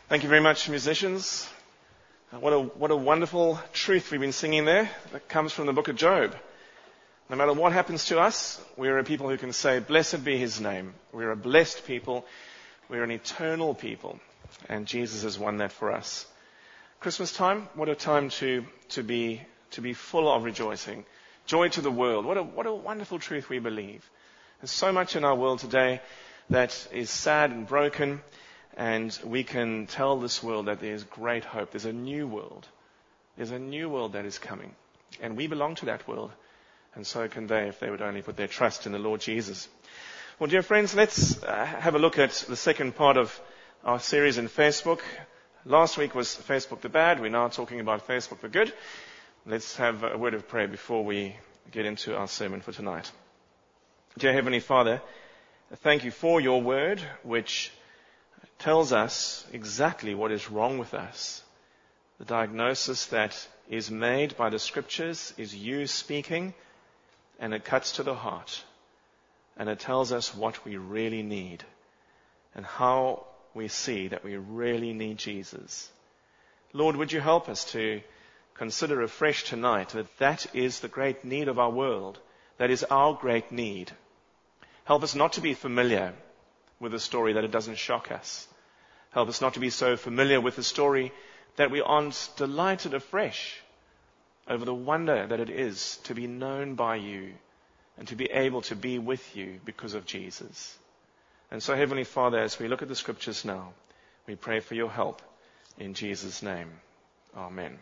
Thank you very much, musicians. What a wonderful truth we've been singing there that comes from the book of Job. No matter what happens to us, we are a people who can say, blessed be his name. We're a blessed people. We're an eternal people. And Jesus has won that for us. Christmas time, what a time to be full of rejoicing. Joy to the world. What a wonderful truth we believe. There's so much in our world today that is sad and broken. And we can tell this world that there's great hope. There's a new world. There's a new world that is coming. And we belong to that world. And so can they if they would only put their trust in the Lord Jesus. Well, dear friends, let's have a look at the second part of our series in Facebook. Last week was Facebook the bad. We're now talking about Facebook the good. Let's have a word of prayer before we get into our sermon for tonight. Dear Heavenly Father, thank you for your word, which tells us exactly what is wrong with us. The diagnosis that is made by the scriptures is you speaking, and it cuts to the heart. And it tells us what we really need and how we see that we really need Jesus. Lord, would you help us to consider afresh tonight that that is the great need of our world. That is our great need. Help us not to be familiar with a story that it doesn't shock us. Help us not to be so familiar with the story that we aren't delighted afresh over the wonder that it is to be known by you and to be able to be with you because of Jesus. And so, Heavenly Father, as we look at the scriptures now, we pray for your help in Jesus' name. Amen.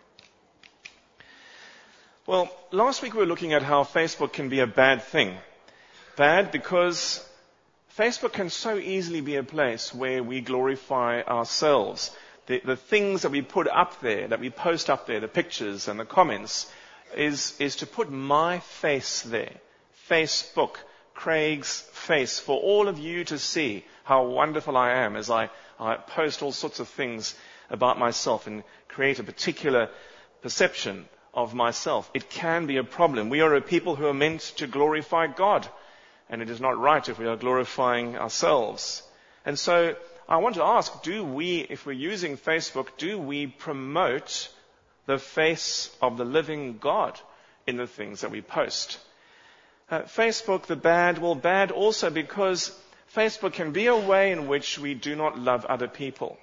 Well, last week we were looking at how Facebook can be a bad thing. Bad because Facebook can so easily be a place where we glorify ourselves. The things that we put up there, that we post up there, the pictures and the comments, is to put my face there. Facebook, Craig's face, for all of you to see how wonderful I am as I post all sorts of things about myself and create a particular perception of myself. It can be a problem. We are a people who are meant to glorify God. And it is not right if we are glorifying ourselves. And so I want to ask, if we're using Facebook, do we promote the face of the living God in the things that we post? Facebook, the bad, well, bad also because Facebook can be a way in which we do not love other people.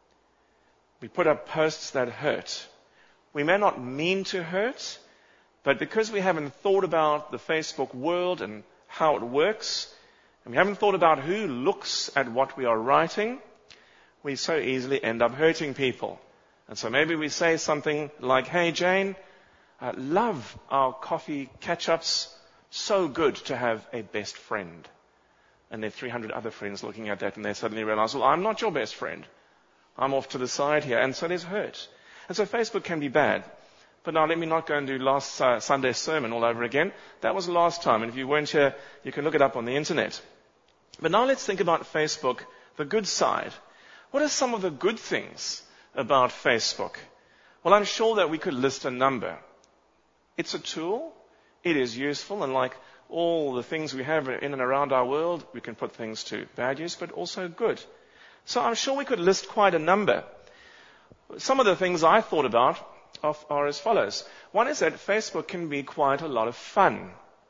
We put up posts that hurt. We may not mean to hurt, but because we haven't thought about the Facebook world and how it works, and we haven't thought about who looks at what we are writing, we so easily end up hurting people. And so maybe we say something like, hey Jane, love our coffee catch-ups, so good to have a best friend. And there are 300 other friends looking at that and they suddenly realize, well, I'm not your best friend. I'm off to the side here. And so there's hurt. And so Facebook can be bad. But now let me not go and do last Sunday's sermon all over again. That was last time. And if you weren't here, you can look it up on the internet. But now let's think about Facebook, the good side. What are some of the good things about Facebook? Well, I'm sure that we could list a number. It's a tool. It is useful. And like all the things we have in and around our world, we can put things to bad use, but also good. So I'm sure we could list quite a number. Some of the things I thought about are as follows. One is that Facebook can be quite a lot of fun.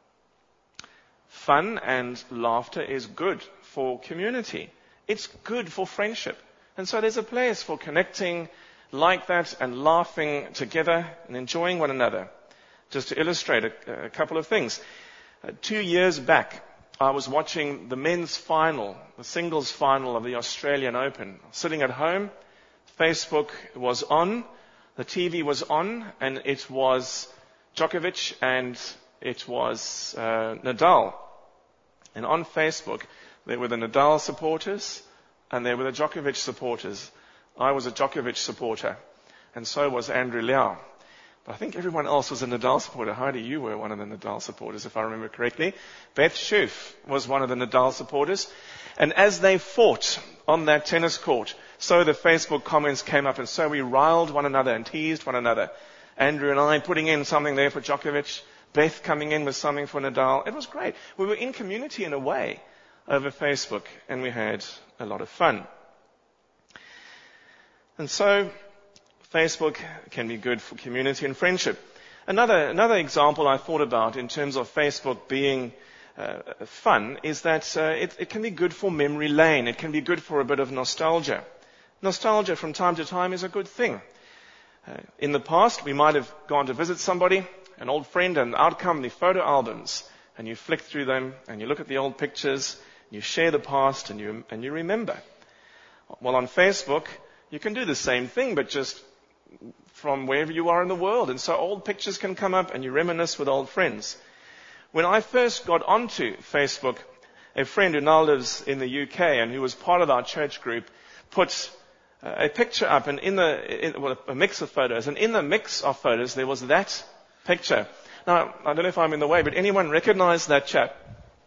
Fun and laughter is good for community. It's good for friendship. And so there's a place for connecting like that and laughing together and enjoying one another. Just to illustrate a couple of things. 2 years back, I was watching the men's final, the singles final of the Australian Open. Sitting at home, Facebook was on. The TV was on, and it was Djokovic and it was Nadal. And on Facebook, there were the Nadal supporters and there were the Djokovic supporters. I was a Djokovic supporter, and so was Andrew Liao. But I think everyone else was a Nadal supporter. Heidi, you were one of the Nadal supporters, if I remember correctly. Beth Schoof was one of the Nadal supporters. And as they fought on that tennis court, so the Facebook comments came up, and so we riled one another and teased one another. Andrew and I putting in something there for Djokovic, Beth coming in with something for Nadal. It was great. We were in community in a way over Facebook, and we had a lot of fun. And so, Facebook can be good for community and friendship. Another example I thought about in terms of Facebook being fun is that it can be good for memory lane. It can be good for a bit of nostalgia. Nostalgia from time to time is a good thing. In the past, we might have gone to visit somebody, an old friend, and out come the photo albums. And you flick through them, and you look at the old pictures, you share the past, and you remember. Well, on Facebook, you can do the same thing, but just from wherever you are in the world. And so old pictures can come up, and you reminisce with old friends. When I first got onto Facebook, a friend who now lives in the UK and who was part of our church group put a picture up, and a mix of photos. And in the mix of photos, there was that picture. Now, I don't know if I'm in the way, but anyone recognize that chap?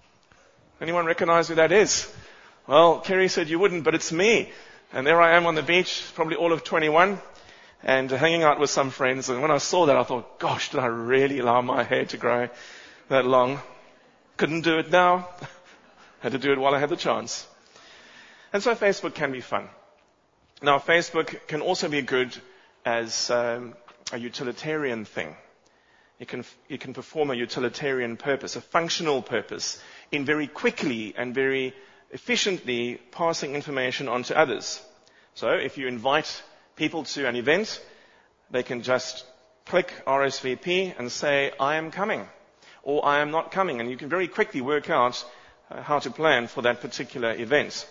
Anyone recognize who that is? Well, Kerry said you wouldn't, but it's me. And there I am on the beach, probably all of 21, and hanging out with some friends. And when I saw that, I thought, gosh, did I really allow my hair to grow that long? Couldn't do it now. Had to do it while I had the chance. And so Facebook can be fun. Now, Facebook can also be good as a utilitarian thing. It can perform a utilitarian purpose, a functional purpose, in very quickly and very efficiently passing information on to others. So if you invite people to an event, they can just click RSVP and say, I am coming, or I am not coming, and you can very quickly work out how to plan for that particular event.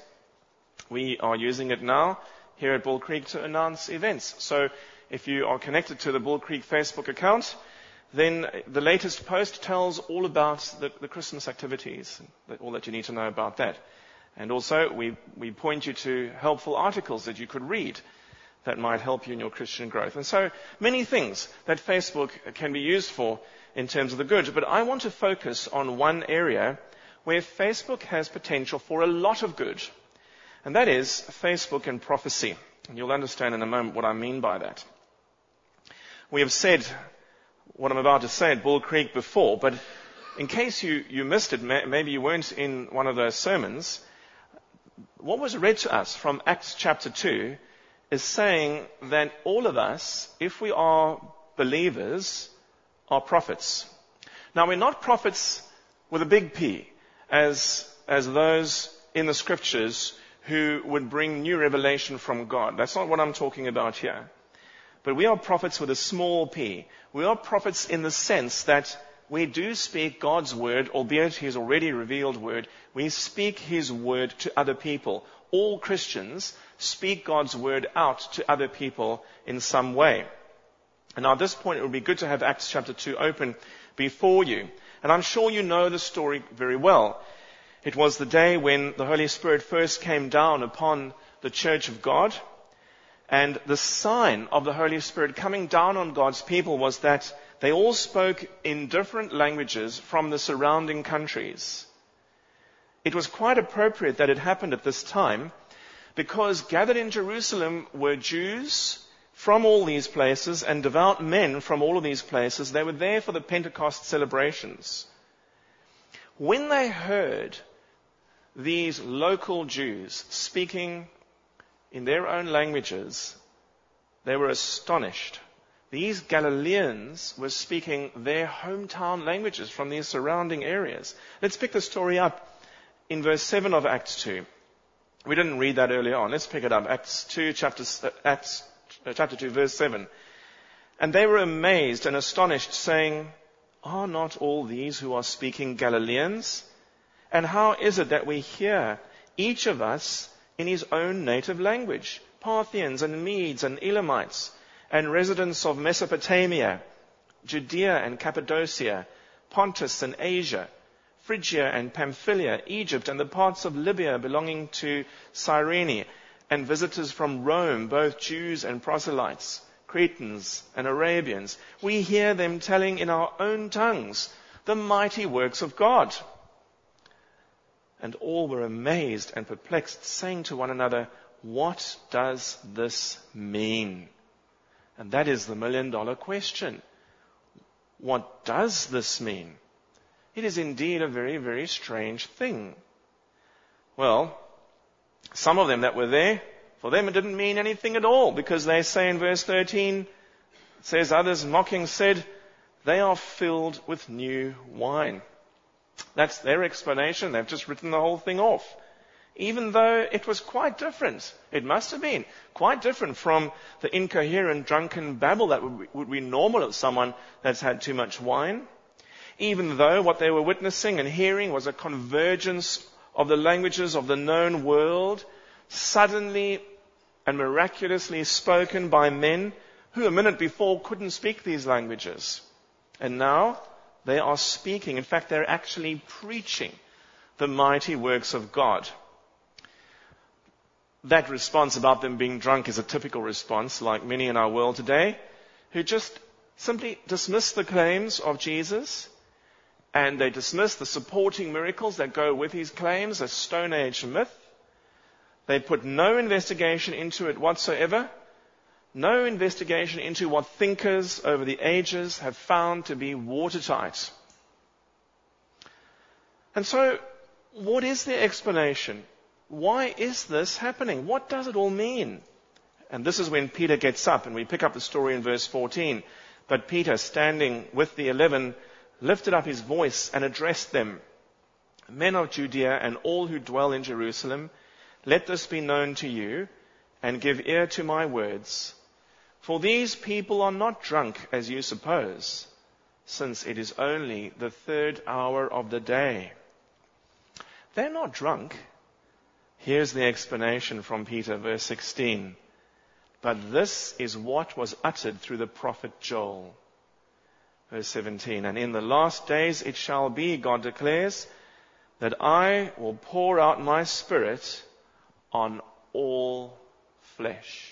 We are using it now here at Bull Creek to announce events. So if you are connected to the Bull Creek Facebook account, then the latest post tells all about the Christmas activities, all that you need to know about that. And also, we point you to helpful articles that you could read that might help you in your Christian growth. And so, many things that Facebook can be used for in terms of the good. But I want to focus on one area where Facebook has potential for a lot of good. And that is Facebook and prophecy. And you'll understand in a moment what I mean by that. We have said what I'm about to say at Bull Creek before, but in case you missed it, maybe you weren't in one of those sermons, what was read to us from Acts chapter 2 is saying that all of us, if we are believers, are prophets. Now, we're not prophets with a big P, as those in the scriptures who would bring new revelation from God. That's not what I'm talking about here. But we are prophets with a small p. We are prophets in the sense that we do speak God's word, albeit His already revealed word. We speak His word to other people. All Christians speak God's word out to other people in some way. And now at this point, it would be good to have Acts chapter 2 open before you. And I'm sure you know the story very well. It was the day when the Holy Spirit first came down upon the church of God. And the sign of the Holy Spirit coming down on God's people was that they all spoke in different languages from the surrounding countries. It was quite appropriate that it happened at this time, because gathered in Jerusalem were Jews from all these places and devout men from all of these places. They were there for the Pentecost celebrations. When they heard these local Jews speaking in their own languages, they were astonished. These Galileans were speaking their hometown languages from these surrounding areas. Let's pick the story up in verse 7 of Acts 2. We didn't read that earlier on. Let's pick it up. Acts 2, chapter 2, verse 7. And they were amazed and astonished, saying, Are not all these who are speaking Galileans? And how is it that we hear, each of us, in his own native language? Parthians and Medes and Elamites, and residents of Mesopotamia, Judea and Cappadocia, Pontus and Asia, Phrygia and Pamphylia, Egypt and the parts of Libya belonging to Cyrene, and visitors from Rome, both Jews and proselytes, Cretans and Arabians. We hear them telling in our own tongues the mighty works of God. And all were amazed and perplexed, saying to one another, What does this mean? And that is the $1 million question. What does this mean? It is indeed a very, very strange thing. Well, some of them that were there For them it didn't mean anything at all, because they say in verse 13, it says, others mocking said, they are filled with new wine. That's their explanation. They've just written the whole thing off. Even though it was quite different. It must have been quite different from the incoherent, drunken babble that would be normal of someone that's had too much wine. Even though what they were witnessing and hearing was a convergence of the languages of the known world, suddenly and miraculously spoken by men who a minute before couldn't speak these languages. And now they are speaking. In fact, they're actually preaching the mighty works of God. That response about them being drunk is a typical response, like many in our world today, who just simply dismiss the claims of Jesus, and they dismiss the supporting miracles that go with his claims as Stone Age myth. They put no investigation into it whatsoever, no investigation into what thinkers over the ages have found to be watertight. And so, what is the explanation? Why is this happening? What does it all mean? And this is when Peter gets up, and we pick up the story in verse 14. But Peter, standing with the 11, lifted up his voice and addressed them. Men of Judea and all who dwell in Jerusalem, let this be known to you, and give ear to my words. For these people are not drunk, as you suppose, since it is only the 3rd hour of the day. They're not drunk. Here's the explanation from Peter, verse 16. But this is what was uttered through the prophet Joel. Verse 17. And in the last days it shall be, God declares, that I will pour out my spirit on all flesh.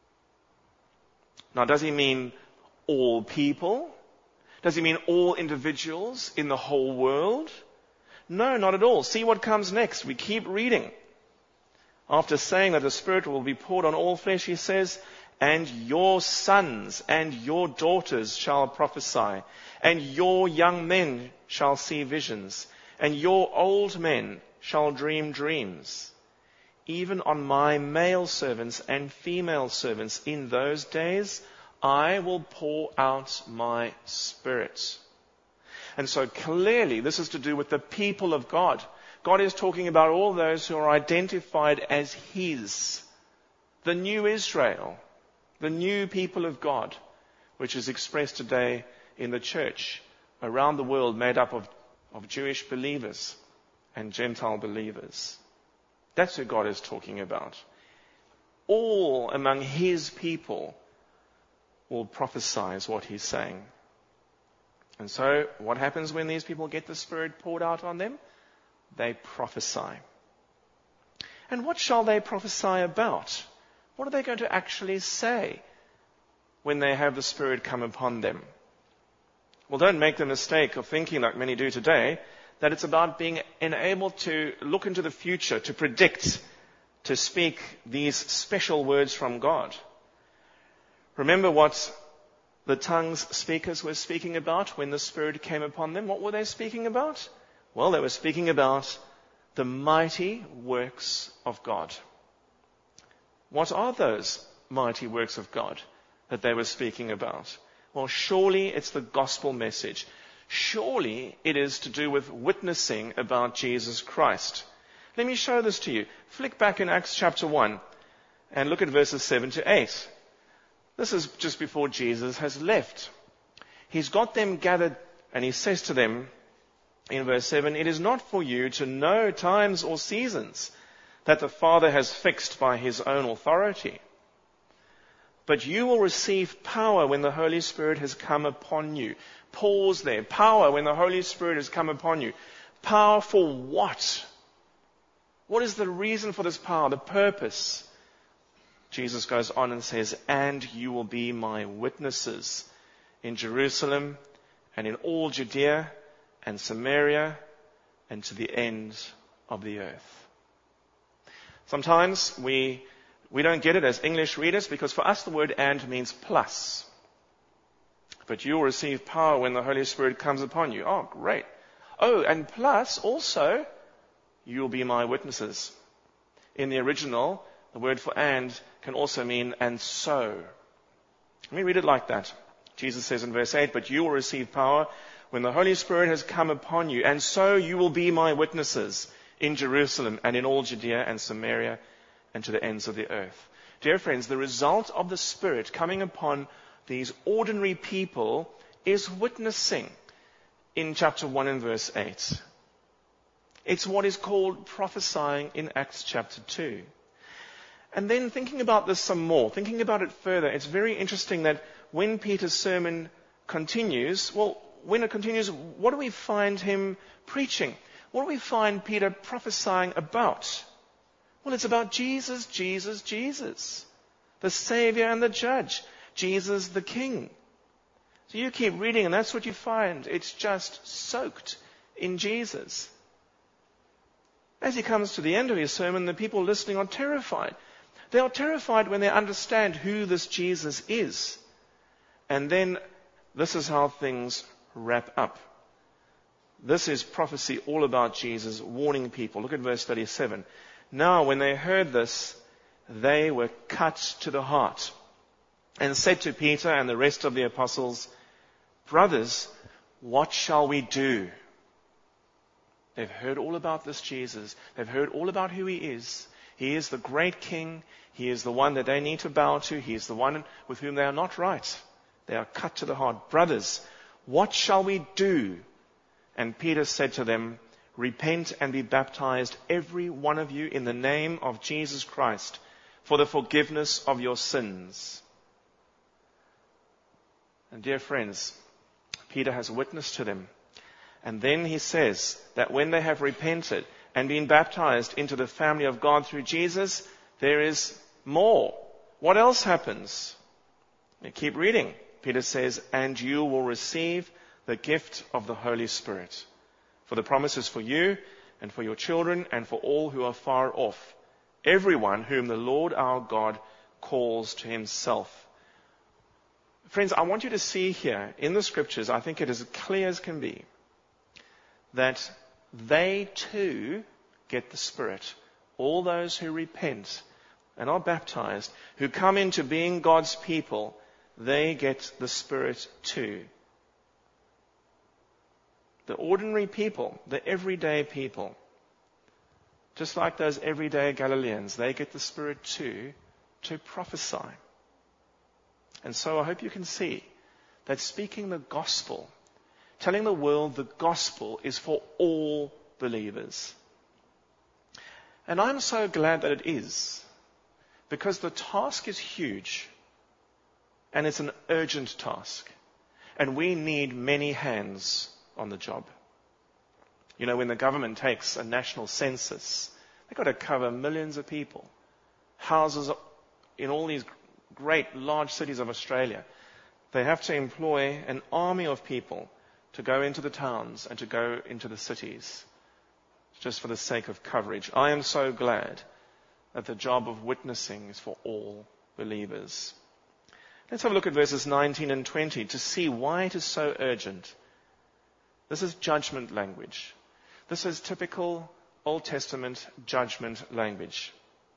Now, does he mean all people? Does he mean all individuals in the whole world? No, not at all. See what comes next. We keep reading. After saying that the Spirit will be poured on all flesh, he says, and your sons and your daughters shall prophesy, and your young men shall see visions, and your old men shall dream dreams. Even on my male servants and female servants in those days, I will pour out my Spirit. And so clearly this is to do with the people of God. God is talking about all those who are identified as his, the new Israel, the new people of God, which is expressed today in the church around the world, made up of Jewish believers and Gentile believers. That's who God is talking about. All among his people will prophesy is what he's saying. And so what happens when these people get the Spirit poured out on them? They prophesy. And what shall they prophesy about? What are they going to actually say when they have the Spirit come upon them? Well, don't make the mistake of thinking, like many do today, that it's about being enabled to look into the future, to predict, to speak these special words from God. Remember what the tongues speakers were speaking about when the Spirit came upon them? What were they speaking about? Well, they were speaking about the mighty works of God. What are those mighty works of God that they were speaking about? Well, surely it's the gospel message. Surely it is to do with witnessing about Jesus Christ. Let me show this to you. Flick back in Acts chapter 1 and look at verses 7 to 8. This is just before Jesus has left. He's got them gathered and he says to them in verse 7, it is not for you to know times or seasons that the Father has fixed by his own authority. But you will receive power when the Holy Spirit has come upon you. Pause there. Power when the Holy Spirit has come upon you. Power for what? What is the reason for this power? The purpose? Jesus goes on and says, and you will be my witnesses in Jerusalem and in all Judea and Samaria and to the end of the earth. Sometimes we don't get it as English readers because for us the word and means plus. But you will receive power when the Holy Spirit comes upon you. Oh, great. Oh, and plus also, you will be my witnesses. In the original, The word for and can also mean and so. Let me read it like that. Jesus says in verse 8, but you will receive power when the Holy Spirit has come upon you, and so you will be my witnesses in Jerusalem and in all Judea and Samaria and to the ends of the earth. Dear friends, the result of the Spirit coming upon these ordinary people is witnessing in chapter 1 and verse 8. It's what is called prophesying in Acts chapter 2. And then thinking about this some more, thinking about it further, it's very interesting that when Peter's sermon continues, when it continues, what do we find him preaching? What do we find Peter prophesying about? Well, it's about Jesus, Jesus, Jesus. The Savior and the Judge. Jesus the King. So you keep reading and that's what you find. It's just soaked in Jesus. As he comes to the end of his sermon, the people listening are terrified. They are terrified when they understand who this Jesus is. And then this is how things wrap up. This is prophecy all about Jesus warning people. Look at verse 37. Now when they heard this, they were cut to the heart and said to Peter and the rest of the apostles, brothers, what shall we do? They've heard all about this Jesus. They've heard all about who he is. He is the great King. He is the one that they need to bow to. He is the one with whom they are not right. They are cut to the heart. Brothers, what shall we do? And Peter said to them, repent and be baptized, every one of you, in the name of Jesus Christ, for the forgiveness of your sins. And dear friends, Peter has witnessed to them. And then he says that when they have repented and been baptized into the family of God through Jesus, there is more. What else happens? You keep reading. Peter says, and you will receive the gift of the Holy Spirit. For the promise is for you and for your children and for all who are far off, everyone whom the Lord our God calls to himself. Friends, I want you to see here in the scriptures, I think it is as clear as can be, that they too get the Spirit. All those who repent and are baptized, who come into being God's people, they get the Spirit too. The ordinary people, the everyday people, just like those everyday Galileans, they get the Spirit too to prophesy. And so I hope you can see that speaking the gospel, telling the world the gospel is for all believers. And I'm so glad that it is, because the task is huge and it's an urgent task. And we need many hands on the job. You know, when the government takes a national census, they've got to cover millions of people. Houses in all these great large cities of Australia. They have to employ an army of people to go into the towns and to go into the cities, just for the sake of coverage. I am so glad that the job of witnessing is for all believers. Let's have a look at verses 19 and 20 to see why it is so urgent. This is judgment language. This is typical Old Testament judgment language.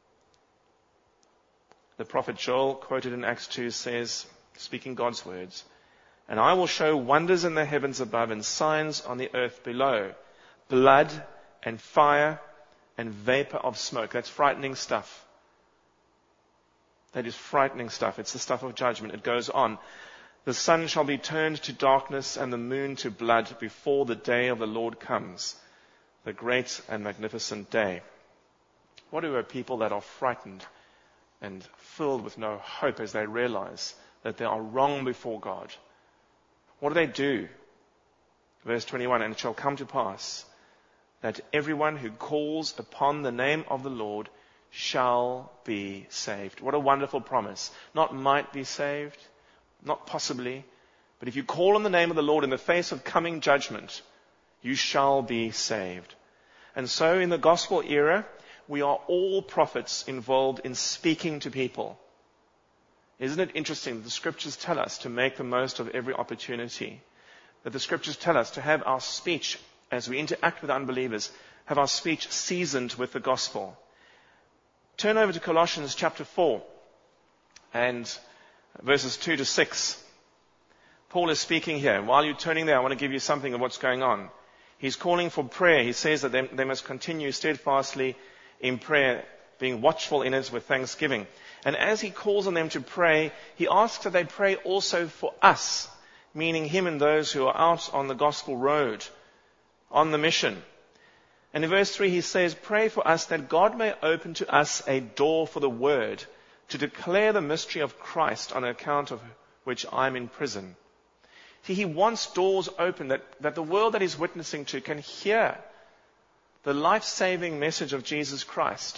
The prophet Joel, quoted in Acts 2, says, speaking God's words, and I will show wonders in the heavens above and signs on the earth below, blood and fire and vapor of smoke. That's frightening stuff. That is frightening stuff. It's the stuff of judgment. It goes on. The sun shall be turned to darkness and the moon to blood before the day of the Lord comes, the great and magnificent day. What do a people that are frightened and filled with no hope as they realize that they are wrong before God? What do? Verse 21, and it shall come to pass that everyone who calls upon the name of the Lord shall be saved. What a wonderful promise. Not might be saved, not possibly, but if you call on the name of the Lord in the face of coming judgment, you shall be saved. And so in the gospel era, we are all prophets involved in speaking to people. Isn't it interesting that the scriptures tell us to make the most of every opportunity? That the scriptures tell us to have our speech, as we interact with unbelievers, have our speech seasoned with the gospel. Turn over to Colossians chapter 4 and verses 2 to 6. Paul is speaking here. While you're turning there, I want to give you something of what's going on. He's calling for prayer. He says that they must continue steadfastly in prayer, being watchful in it with thanksgiving. And as he calls on them to pray, he asks that they pray also for us, meaning him and those who are out on the gospel road, on the mission. And in verse 3 he says, pray for us that God may open to us a door for the word, to declare the mystery of Christ, on account of which I'm in prison. See, he wants doors open that the world that he's witnessing to can hear the life-saving message of Jesus Christ.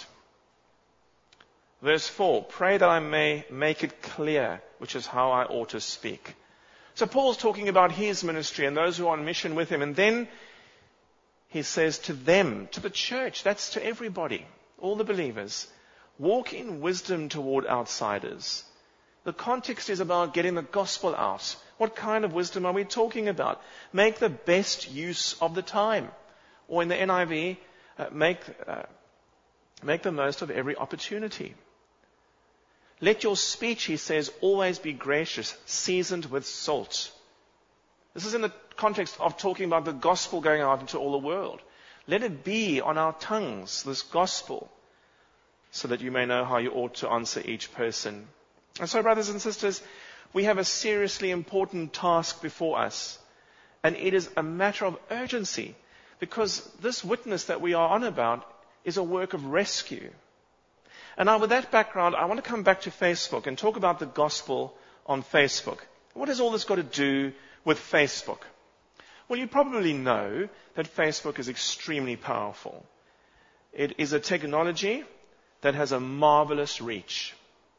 Verse 4, pray that I may make it clear, which is how I ought to speak. So Paul's talking about his ministry and those who are on mission with him. And then he says to them, to the church, that's to everybody, all the believers, walk in wisdom toward outsiders. The context is about getting the gospel out. What kind of wisdom are we talking about? Make the best use of the time. Or in the NIV, make the most of every opportunity. Let your speech, he says, always be gracious, seasoned with salt. This is in the context of talking about the gospel going out into all the world. Let it be on our tongues, this gospel, so that you may know how you ought to answer each person. And so, brothers and sisters, we have a seriously important task before us. And it is a matter of urgency, because this witness that we are on about is a work of rescue. And now with that background, I want to come back to Facebook and talk about the gospel on Facebook. What has all this got to do with Facebook? Well, you probably know that Facebook is extremely powerful. It is a technology that has a marvelous reach.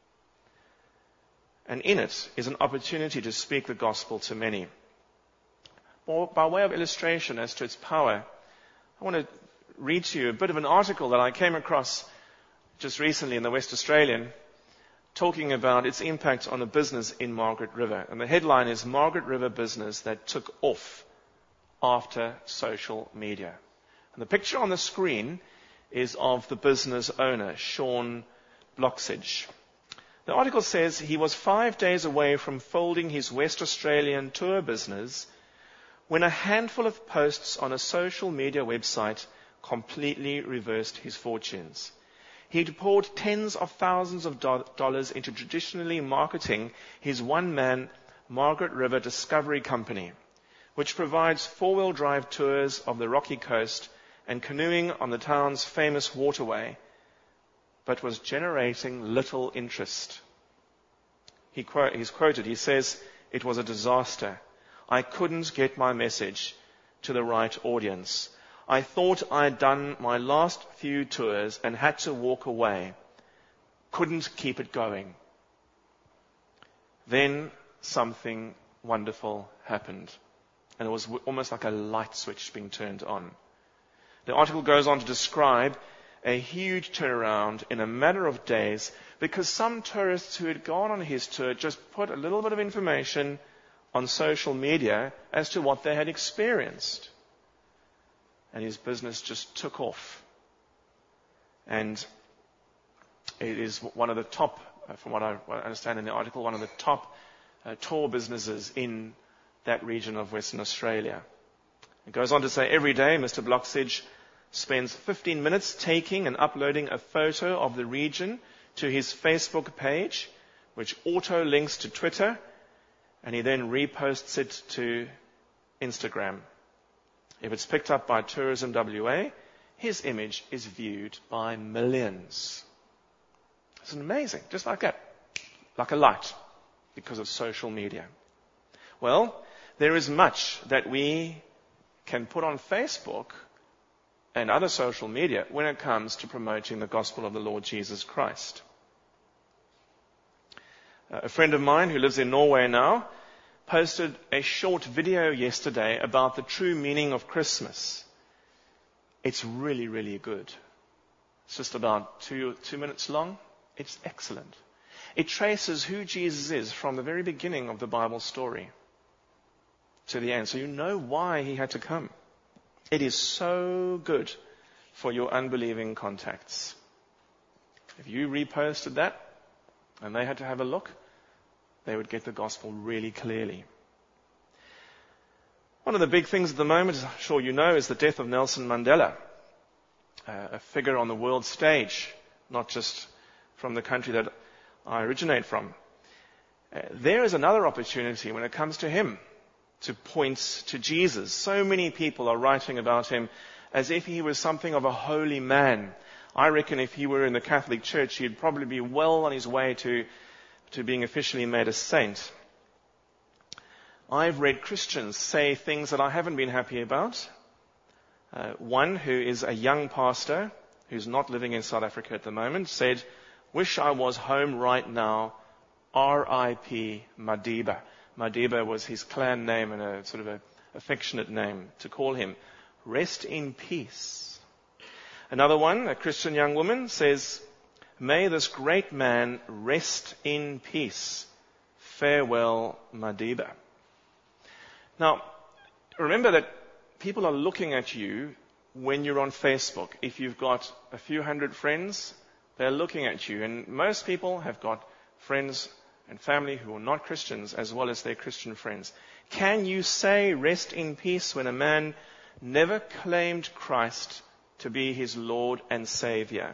And in it is an opportunity to speak the gospel to many. Well, by way of illustration as to its power, I want to read to you a bit of an article that I came across just recently in the West Australian, talking about its impact on a business in Margaret River. And the headline is Margaret River Business That Took Off After Social Media. And the picture on the screen is of the business owner, Sean Bloxage. The article says he was 5 days away from folding his West Australian tour business when a handful of posts on a social media website completely reversed his fortunes. He'd poured tens of thousands of dollars into traditionally marketing his one-man Margaret River Discovery Company, which provides four-wheel drive tours of the Rocky Coast and canoeing on the town's famous waterway, but was generating little interest. He's quoted, he says, "It was a disaster. I couldn't get my message to the right audience. I thought I'd done my last few tours and had to walk away. Couldn't keep it going." Then something wonderful happened. And it was almost like a light switch being turned on. The article goes on to describe a huge turnaround in a matter of days because some tourists who had gone on his tour just put a little bit of information on social media as to what they had experienced. And his business just took off. And it is one of the top, from what I understand in the article, one of the top tour businesses in that region of Western Australia. It goes on to say every day Mr. Bloxage spends 15 minutes taking and uploading a photo of the region to his Facebook page, which auto-links to Twitter, and he then reposts it to Instagram. If it's picked up by Tourism WA, his image is viewed by millions. It's amazing, just like that, like a light, because of social media. Well, there is much that we can put on Facebook and other social media when it comes to promoting the gospel of the Lord Jesus Christ. A friend of mine who lives in Norway now posted a short video yesterday about the true meaning of Christmas. It's really, really good. It's just about two minutes long. It's excellent. It traces who Jesus is from the very beginning of the Bible story to the end. So you know why he had to come. It is so good for your unbelieving contacts. If you reposted that and they had to have a look, they would get the gospel really clearly. One of the big things at the moment, as I'm sure you know, is the death of Nelson Mandela, a figure on the world stage, not just from the country that I originate from. There is another opportunity when it comes to him to point to Jesus. So many people are writing about him as if he was something of a holy man. I reckon if he were in the Catholic Church, he'd probably be well on his way to being officially made a saint. I've read Christians say things that I haven't been happy about. One who is a young pastor, who's not living in South Africa at the moment, said, "Wish I was home right now, R.I.P. Madiba." Madiba was his clan name and a sort of an affectionate name to call him. Rest in peace. Another one, a Christian young woman, says, "May this great man rest in peace. Farewell, Madiba." Now, remember that people are looking at you when you're on Facebook. If you've got a few hundred friends, they're looking at you. And most people have got friends and family who are not Christians as well as their Christian friends. Can you say rest in peace when a man never claimed Christ to be his Lord and Savior?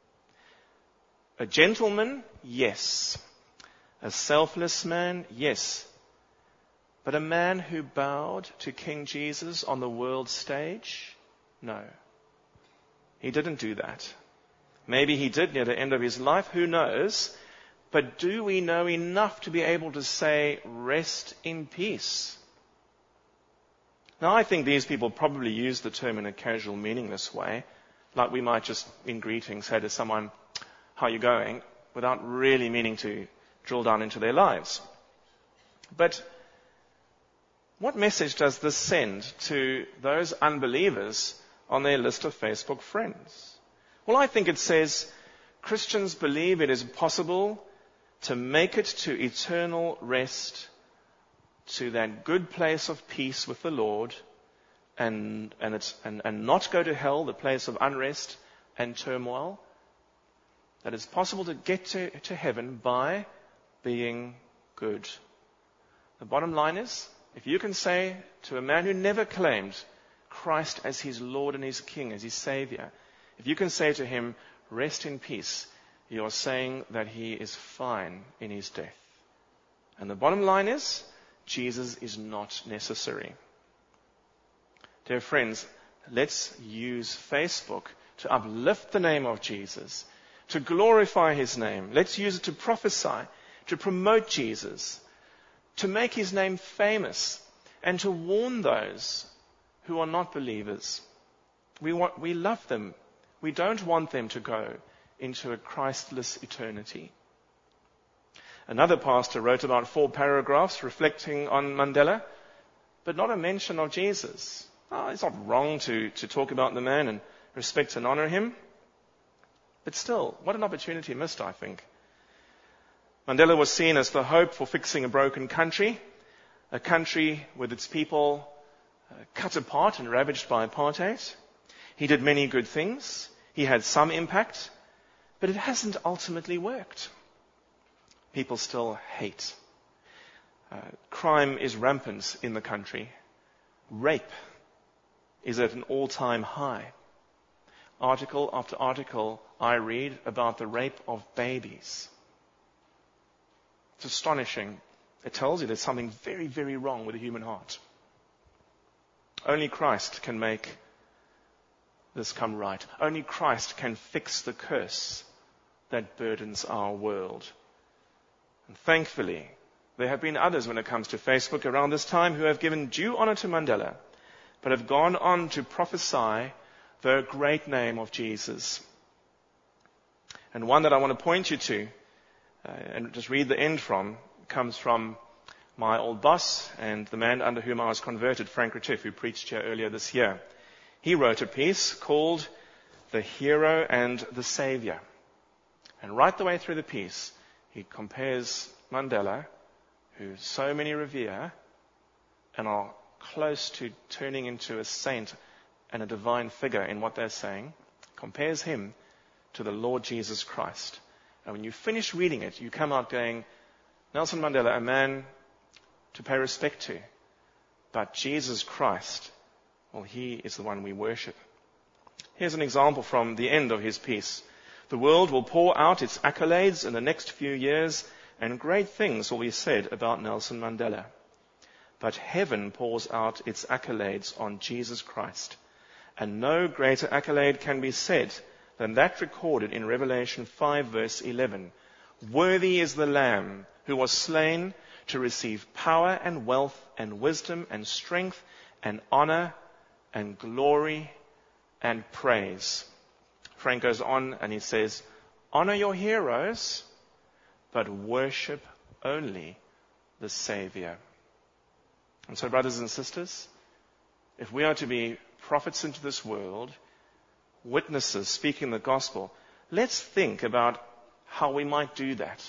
A gentleman? Yes. A selfless man? Yes. But a man who bowed to King Jesus on the world stage? No. He didn't do that. Maybe he did near the end of his life, who knows? But do we know enough to be able to say, rest in peace? Now, I think these people probably use the term in a casual, meaningless way, like we might just in greeting say to someone, "How are you going?" without really meaning to drill down into their lives. But what message does this send to those unbelievers on their list of Facebook friends? Well, I think it says Christians believe it is possible to make it to eternal rest, to that good place of peace with the Lord, and not go to hell, the place of unrest and turmoil. That it's possible to get to heaven by being good. The bottom line is, if you can say to a man who never claimed Christ as his Lord and his King, as his Savior, if you can say to him, rest in peace, you're saying that he is fine in his death. And the bottom line is, Jesus is not necessary. Dear friends, let's use Facebook to uplift the name of Jesus, to glorify his name. Let's use it to prophesy, to promote Jesus, to make his name famous, and to warn those who are not believers. We love them. We don't want them to go into a Christless eternity. Another pastor wrote about 4 paragraphs reflecting on Mandela, but not a mention of Jesus. It's not wrong to talk about the man and respect and honor him. But still, what an opportunity missed, I think. Mandela was seen as the hope for fixing a broken country, a country with its people cut apart and ravaged by apartheid. He did many good things. He had some impact, but it hasn't ultimately worked. People still hate. Crime is rampant in the country. Rape is at an all-time high. Article after article I read about the rape of babies. It's astonishing. It tells you there's something very, very wrong with the human heart. Only Christ can make this come right. Only Christ can fix the curse that burdens our world. And thankfully, there have been others when it comes to Facebook around this time who have given due honor to Mandela, but have gone on to prophesy the great name of Jesus. And one that I want to point you to, and just read the end from, comes from my old boss and the man under whom I was converted, Frank Retief, who preached here earlier this year. He wrote a piece called The Hero and the Savior. And right the way through the piece, he compares Mandela, who so many revere and are close to turning into a saint and a divine figure in what they're saying, compares him to the Lord Jesus Christ. And when you finish reading it, you come out going, Nelson Mandela, a man to pay respect to, but Jesus Christ, well, he is the one we worship. Here's an example from the end of his piece. The world will pour out its accolades in the next few years, and great things will be said about Nelson Mandela. But heaven pours out its accolades on Jesus Christ, and no greater accolade can be said than that recorded in Revelation 5 verse 11. Worthy is the Lamb who was slain to receive power and wealth and wisdom and strength and honor and glory and praise. Frank goes on and he says, honor your heroes, but worship only the Savior. And so, brothers and sisters, if we are to be prophets into this world, witnesses speaking the gospel, let's think about how we might do that.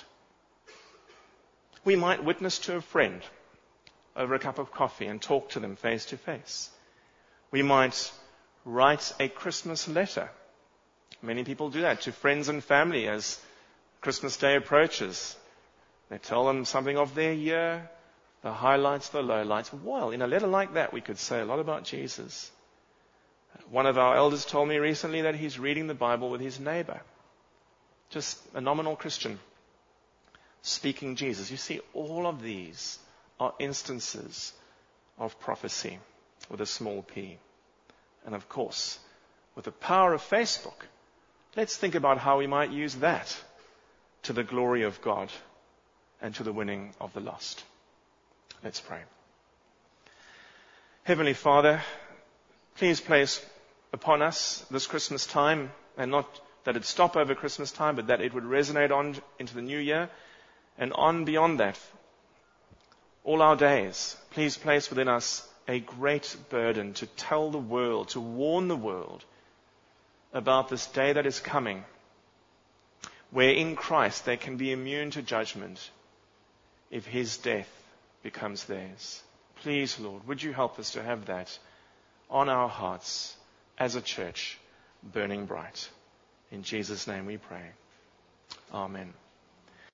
We might witness to a friend over a cup of coffee and talk to them face to face. We might write a Christmas letter. Many people do that to friends and family as Christmas Day approaches. They tell them something of their year, the highlights, the lowlights. Well, in a letter like that, we could say a lot about Jesus. One of our elders told me recently that he's reading the Bible with his neighbor. Just a nominal Christian speaking Jesus. You see, all of these are instances of prophecy with a small p. And of course, with the power of Facebook, let's think about how we might use that to the glory of God and to the winning of the lost. Let's pray. Heavenly Father, please place upon us this Christmas time, and not that it stop over Christmas time, but that it would resonate on into the new year and on beyond that. All our days, please place within us a great burden to tell the world, to warn the world about this day that is coming, where in Christ they can be immune to judgment if his death becomes theirs. Please, Lord, would you help us to have that on our hearts as a church, burning bright. In Jesus' name we pray. Amen.